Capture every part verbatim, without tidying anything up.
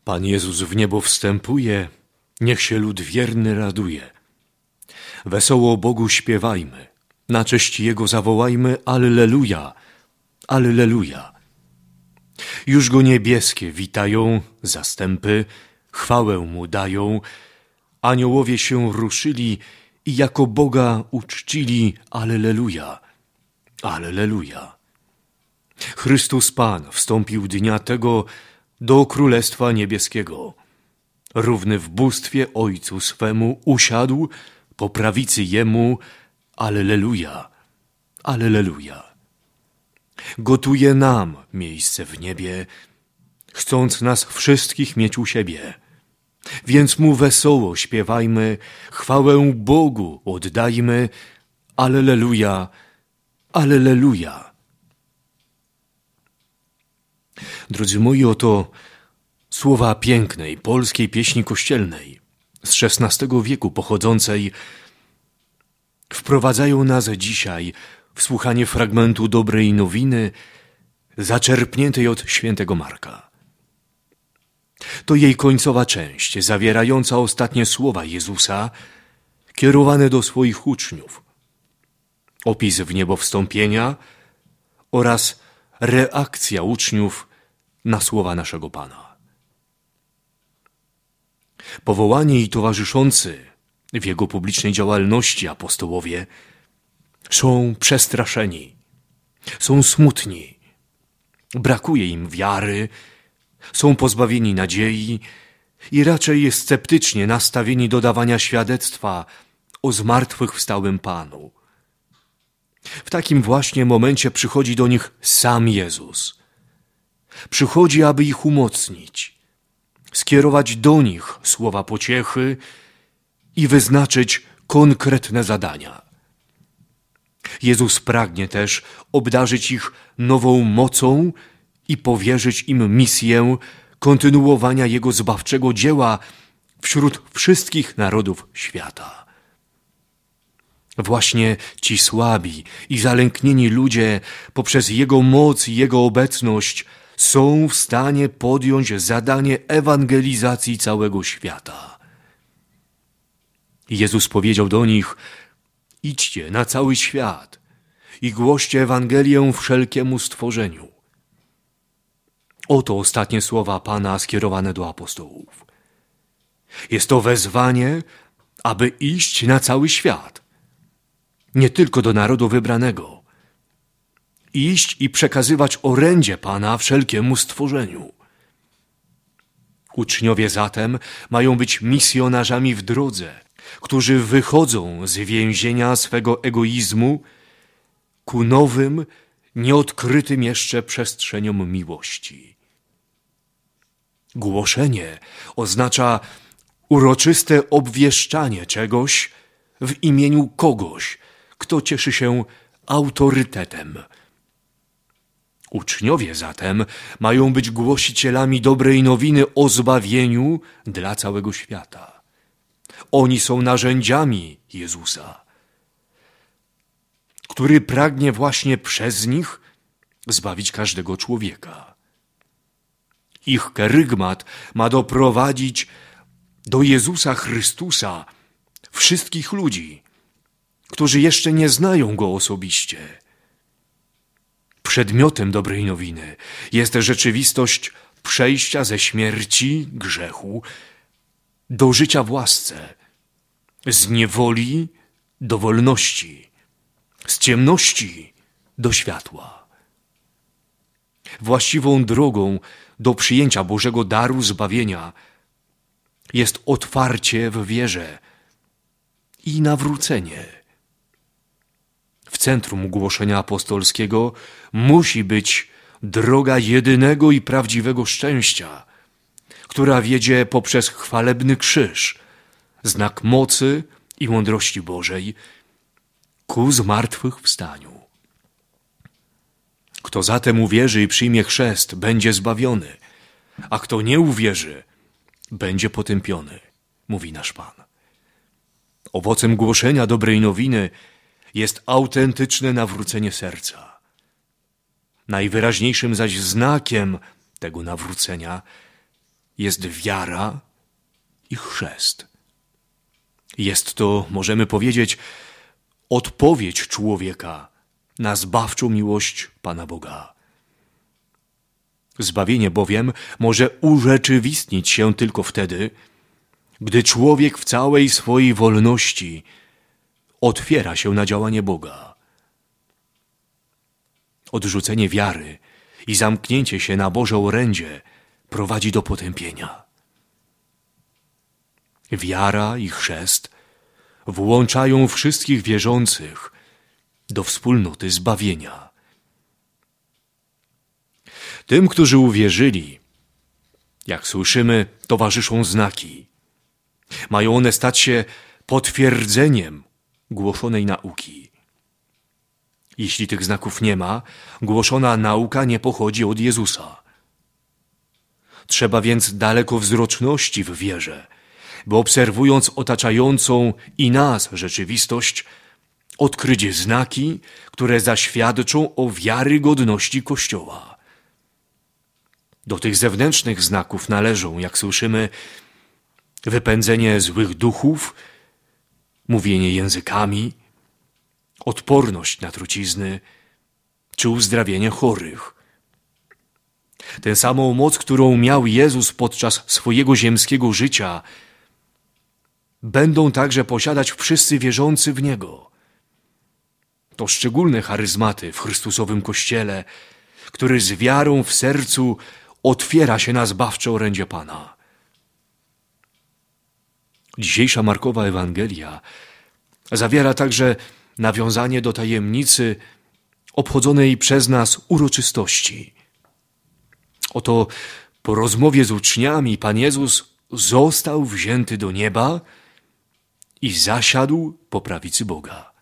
Pan Jezus w niebo wstępuje, niech się lud wierny raduje. Wesoło Bogu śpiewajmy, na cześć Jego zawołajmy Alleluja, Alleluja. Już Go niebieskie witają zastępy, chwałę Mu dają, aniołowie się ruszyli i jako Boga uczcili Alleluja, Alleluja. Chrystus Pan wstąpił dnia tego do Królestwa Niebieskiego. Równy w bóstwie Ojcu swemu usiadł, po prawicy Jemu, Alleluja, Alleluja. Gotuje nam miejsce w niebie, chcąc nas wszystkich mieć u siebie. Więc Mu wesoło śpiewajmy, chwałę Bogu oddajmy, Alleluja, Alleluja. Drodzy moi, oto słowa pięknej polskiej pieśni kościelnej z szesnastego wieku pochodzącej wprowadzają nas dzisiaj w słuchanie fragmentu dobrej nowiny zaczerpniętej od świętego Marka. To jej końcowa część, zawierająca ostatnie słowa Jezusa kierowane do swoich uczniów. Opis w niebo wstąpienia oraz reakcja uczniów na słowa naszego Pana. Powołani i towarzyszący w Jego publicznej działalności apostołowie są przestraszeni, są smutni, brakuje im wiary, są pozbawieni nadziei i raczej sceptycznie nastawieni do dawania świadectwa o zmartwychwstałym Panu. W takim właśnie momencie przychodzi do nich sam Jezus. Przychodzi, aby ich umocnić, skierować do nich słowa pociechy i wyznaczyć konkretne zadania. Jezus pragnie też obdarzyć ich nową mocą i powierzyć im misję kontynuowania Jego zbawczego dzieła wśród wszystkich narodów świata. Właśnie ci słabi i zalęknieni ludzie poprzez Jego moc i Jego obecność są w stanie podjąć zadanie ewangelizacji całego świata. Jezus powiedział do nich: idźcie na cały świat i głoście Ewangelię wszelkiemu stworzeniu. Oto ostatnie słowa Pana skierowane do apostołów. Jest to wezwanie, aby iść na cały świat, nie tylko do narodu wybranego. Iść i przekazywać orędzie Pana wszelkiemu stworzeniu. Uczniowie zatem mają być misjonarzami w drodze, którzy wychodzą z więzienia swego egoizmu ku nowym, nieodkrytym jeszcze przestrzeniom miłości. Głoszenie oznacza uroczyste obwieszczanie czegoś w imieniu kogoś, kto cieszy się autorytetem. Uczniowie zatem mają być głosicielami dobrej nowiny o zbawieniu dla całego świata. Oni są narzędziami Jezusa, który pragnie właśnie przez nich zbawić każdego człowieka. Ich kerygmat ma doprowadzić do Jezusa Chrystusa wszystkich ludzi, którzy jeszcze nie znają Go osobiście. Przedmiotem dobrej nowiny jest rzeczywistość przejścia ze śmierci, grzechu, do życia w łasce, z niewoli do wolności, z ciemności do światła. Właściwą drogą do przyjęcia Bożego daru zbawienia jest otwarcie w wierze i nawrócenie. W centrum głoszenia apostolskiego musi być droga jedynego i prawdziwego szczęścia, która wiedzie poprzez chwalebny krzyż, znak mocy i mądrości Bożej, ku zmartwychwstaniu. Kto zatem uwierzy i przyjmie chrzest, będzie zbawiony, a kto nie uwierzy, będzie potępiony, mówi nasz Pan. Owocem głoszenia dobrej nowiny jest autentyczne nawrócenie serca. Najwyraźniejszym zaś znakiem tego nawrócenia jest wiara i chrzest. Jest to, możemy powiedzieć, odpowiedź człowieka na zbawczą miłość Pana Boga. Zbawienie bowiem może urzeczywistnić się tylko wtedy, gdy człowiek w całej swojej wolności otwiera się na działanie Boga. Odrzucenie wiary i zamknięcie się na Boże orędzie prowadzi do potępienia. Wiara i chrzest włączają wszystkich wierzących do wspólnoty zbawienia. Tym, którzy uwierzyli, jak słyszymy, towarzyszą znaki. Mają one stać się potwierdzeniem głoszonej nauki. Jeśli tych znaków nie ma, głoszona nauka nie pochodzi od Jezusa. Trzeba więc dalekowzroczności w wierze, by obserwując otaczającą i nas rzeczywistość, odkryć znaki, które zaświadczą o wiarygodności Kościoła. Do tych zewnętrznych znaków należą, jak słyszymy, wypędzenie złych duchów, mówienie językami, odporność na trucizny czy uzdrawienie chorych. Tę samą moc, którą miał Jezus podczas swojego ziemskiego życia, będą także posiadać wszyscy wierzący w Niego. To szczególne charyzmaty w Chrystusowym Kościele, który z wiarą w sercu otwiera się na zbawcze orędzie Pana. Dzisiejsza Markowa Ewangelia zawiera także nawiązanie do tajemnicy obchodzonej przez nas uroczystości. Oto po rozmowie z uczniami Pan Jezus został wzięty do nieba i zasiadł po prawicy Boga.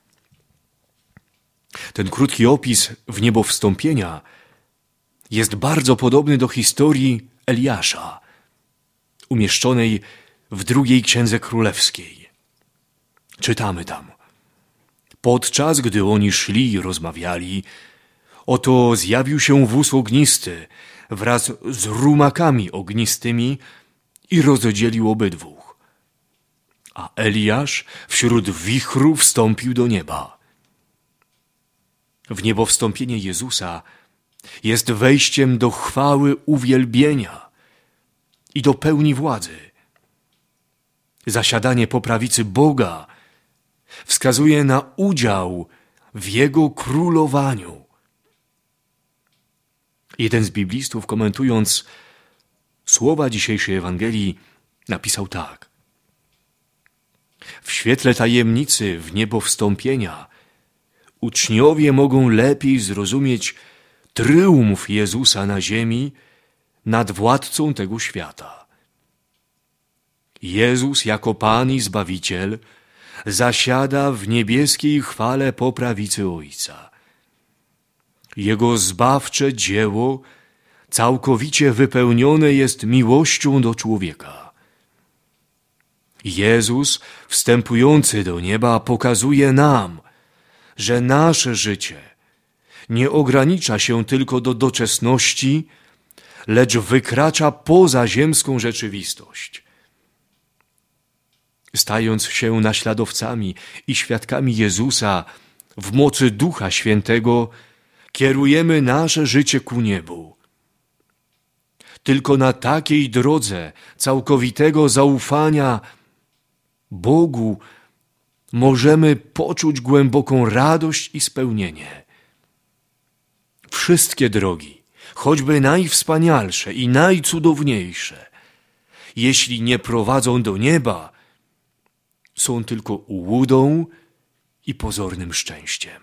Ten krótki opis wniebowstąpienia jest bardzo podobny do historii Eliasza, umieszczonej w drugiej Księdze Królewskiej. Czytamy tam: podczas gdy oni szli i rozmawiali, oto zjawił się wóz ognisty wraz z rumakami ognistymi i rozdzielił obydwóch. A Eliasz wśród wichru wstąpił do nieba. Wniebowstąpienie Jezusa jest wejściem do chwały uwielbienia i do pełni władzy. Zasiadanie po prawicy Boga wskazuje na udział w Jego królowaniu. Jeden z biblistów, komentując słowa dzisiejszej Ewangelii, napisał tak: w świetle tajemnicy wniebowstąpienia uczniowie mogą lepiej zrozumieć tryumf Jezusa na ziemi nad władcą tego świata. Jezus jako Pan i Zbawiciel zasiada w niebieskiej chwale po prawicy Ojca. Jego zbawcze dzieło całkowicie wypełnione jest miłością do człowieka. Jezus, wstępujący do nieba, pokazuje nam, że nasze życie nie ogranicza się tylko do doczesności, lecz wykracza poza ziemską rzeczywistość. Stając się naśladowcami i świadkami Jezusa w mocy Ducha Świętego, kierujemy nasze życie ku niebu. Tylko na takiej drodze całkowitego zaufania Bogu możemy poczuć głęboką radość i spełnienie. Wszystkie drogi, choćby najwspanialsze i najcudowniejsze, jeśli nie prowadzą do nieba, są tylko ułudą i pozornym szczęściem.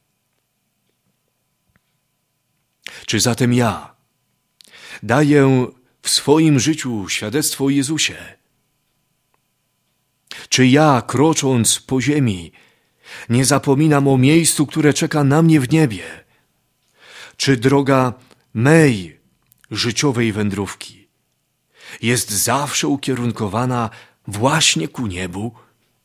Czy zatem ja daję w swoim życiu świadectwo o Jezusie? Czy ja, krocząc po ziemi, nie zapominam o miejscu, które czeka na mnie w niebie? Czy droga mej życiowej wędrówki jest zawsze ukierunkowana właśnie ku niebu?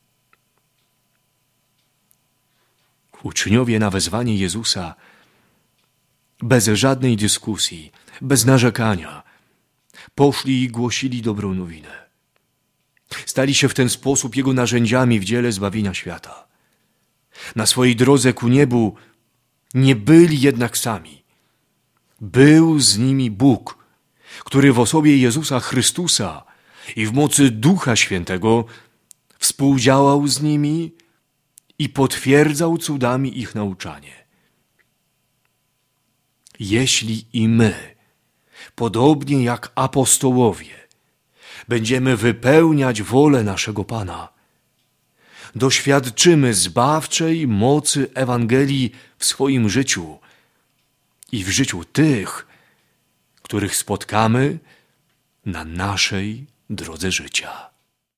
Uczniowie na wezwanie Jezusa bez żadnej dyskusji, bez narzekania poszli i głosili dobrą nowinę. Stali się w ten sposób Jego narzędziami w dziele zbawienia świata. Na swojej drodze ku niebu nie byli jednak sami. Był z nimi Bóg, który w osobie Jezusa Chrystusa i w mocy Ducha Świętego współdziałał z nimi i potwierdzał cudami ich nauczanie. Jeśli i my, podobnie jak apostołowie, będziemy wypełniać wolę naszego Pana, doświadczymy zbawczej mocy Ewangelii w swoim życiu i w życiu tych, których spotkamy na naszej drodze życia.